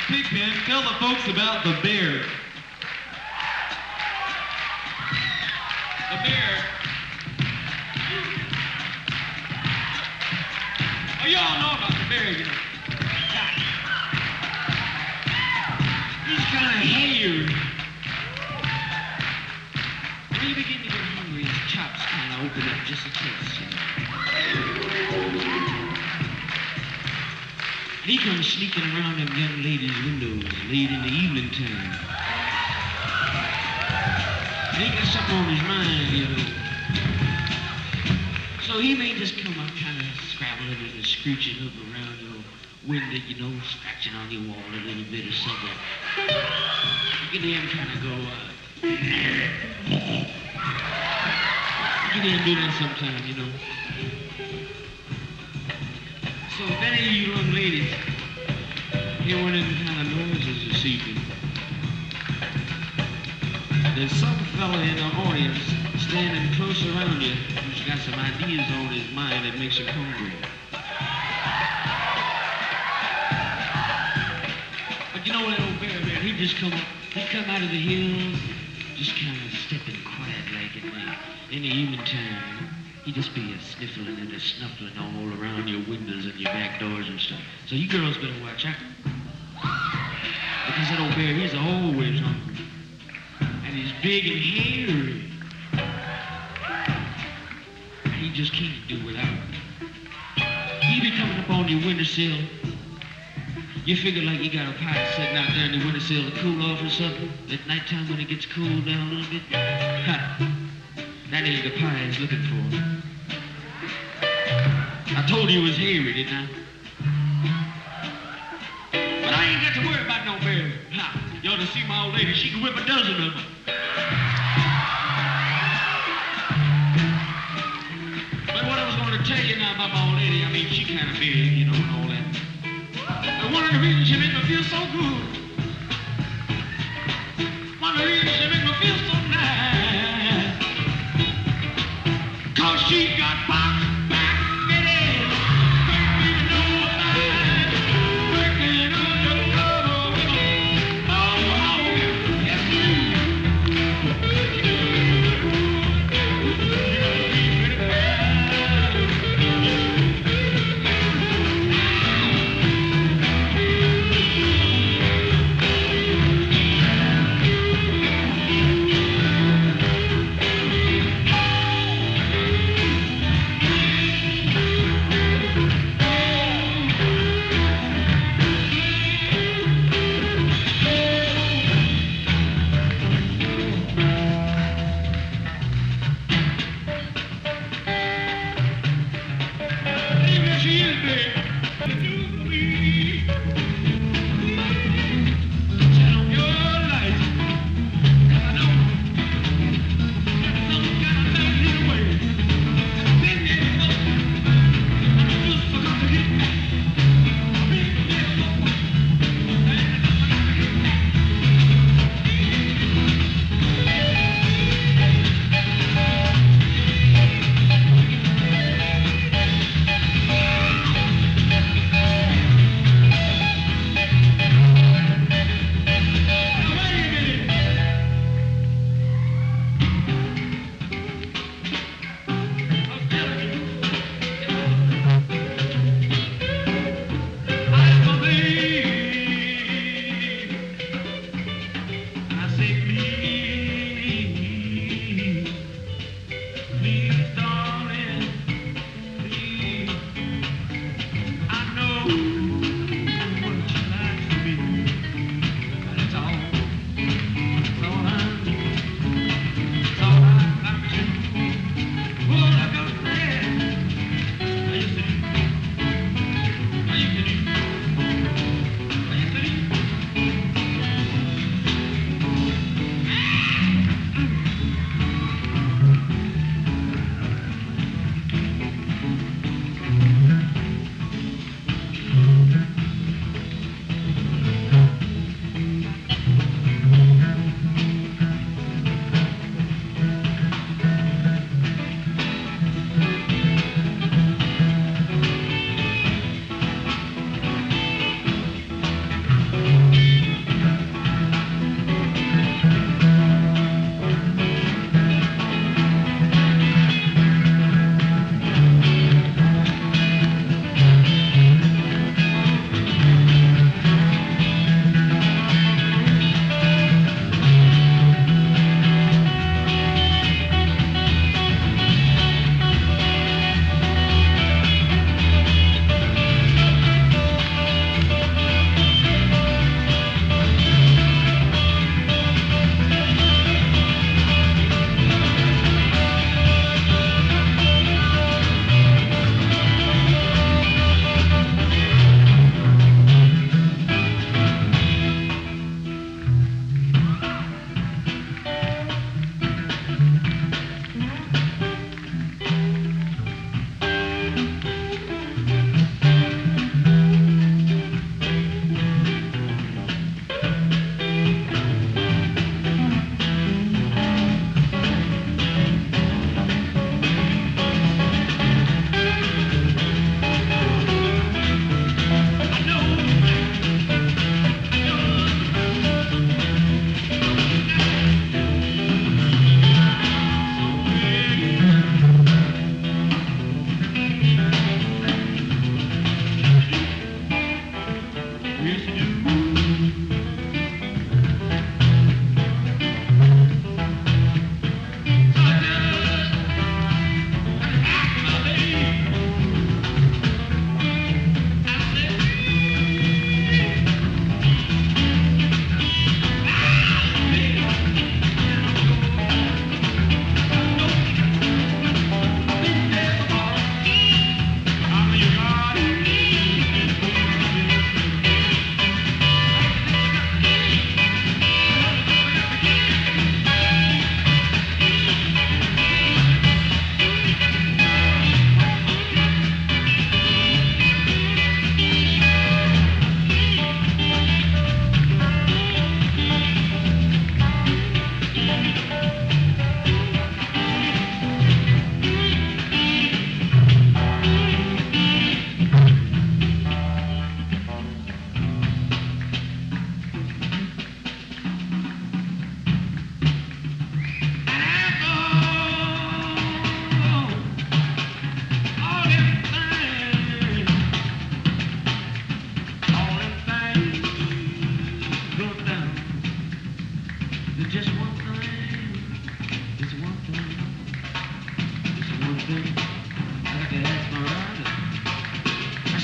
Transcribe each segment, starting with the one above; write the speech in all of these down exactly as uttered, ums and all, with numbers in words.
Pigpen, tell the folks about the bear. The bear. Oh, you all know about the bear, you know. He's kind of hairy. When he begins to get hungry, his chops kind of open up just a taste, you know. And he comes sneaking around them young ladies' windows late in the evening time. And he got something on his mind, you know. So he may just come up kind of scrabbling and screeching up around your window, you know, scratching on your wall a little bit or something. You can hear him kind of go, uh... you can hear him do that sometime, you know. So if any of you young ladies hear one of them kind of noises this evening, there's some fella in the audience standing close around you who's got some ideas on his mind that makes him hungry. But you know that old bear man, he just come up, he come out of the hills, just kind of stepping quiet like at night. In the evening time, he just be a sniffling and a snuffling all around your windows and your back doors and stuff. So you girls better watch out. Because that old bear, he's always hungry. And he's big and hairy. He just can't do without. He be coming up on your windowsill. You figure like you got a pie sitting out there in the windowsill to cool off or something. At nighttime when it gets cooled down a little bit. Ha! That ain't the pie he's looking for. I told you it was hairy, didn't I? But I ain't got to worry about no bear. Ha! You ought to see my old lady. She can whip a dozen of them. But what I was going to tell you now about my old lady, I mean, she kind of big, you know, and all that. And one of the reasons she made me feel so good. One of the reasons she made me feel so nice. Cause she got box back fitted. Working on the line. Working on the cover. Oh, oh, yes,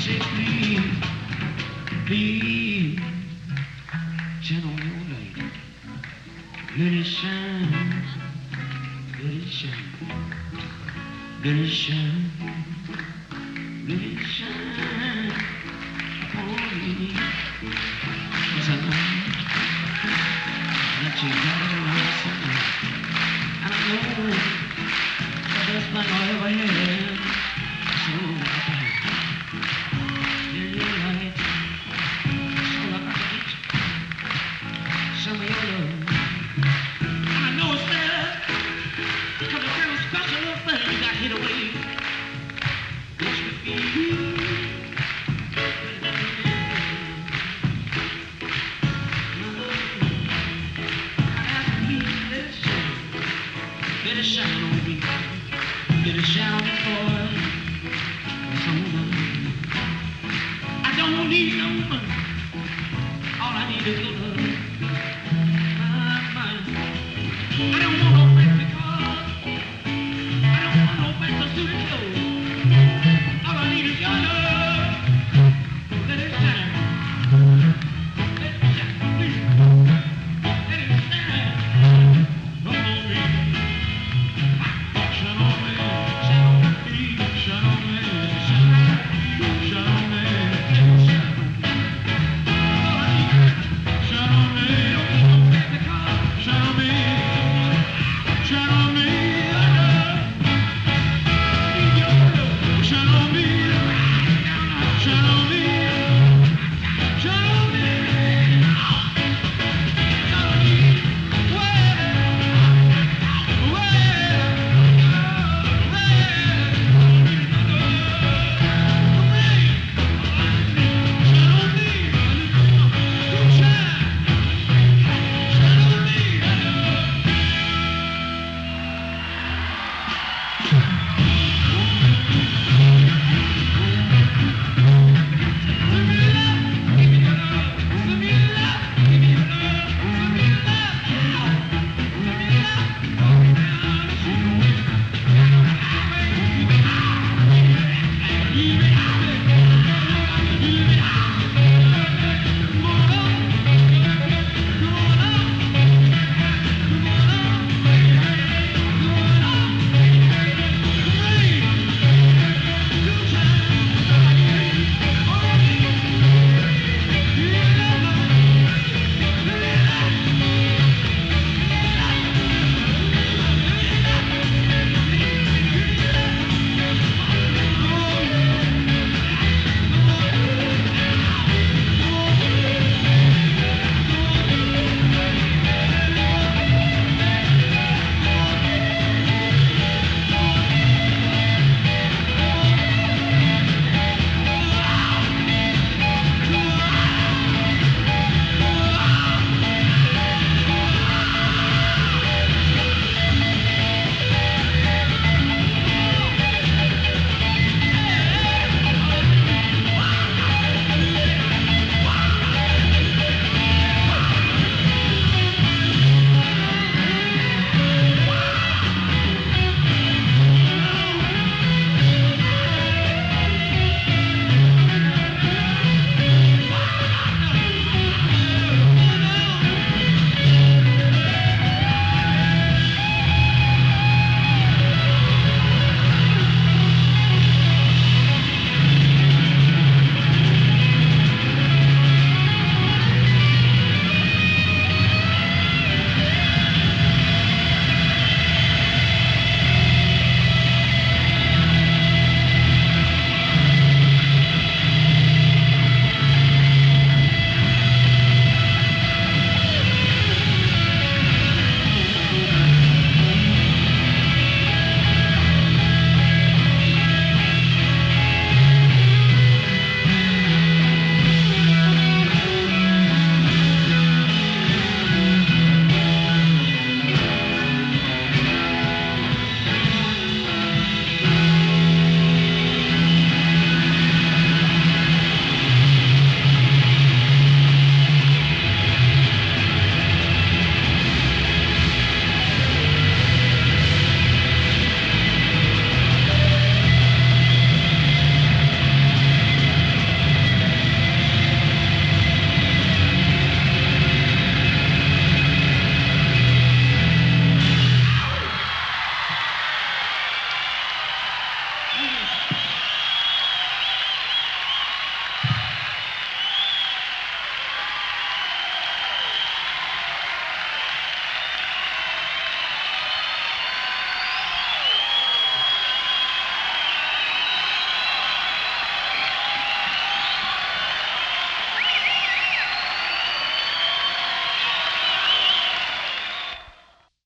say, please, please, turn on your light. Let it shine, let it shine, let it shine, let it shine upon me. 'Cause I know that you got it right somewhere. And I know the best thing I ever had. So I yeah, you're right. So I got to get some of your love. And I know it's there. Because a real special little thing you got hid away. Which would be you. Let it shine on me. Let it shine on me, boy. It's over. I don't need no money. All I need is your love. My, my. I don't want no fancy cars. I don't want no fancy suit and clothes. All I need is your love. Let it shine. Let it shine, please. Let it shine. Come on, baby. Shine on me, shine on me, shine on me, shine on me, shine on me, shine on me, shine on me, shine on me, shine on me, shine on me.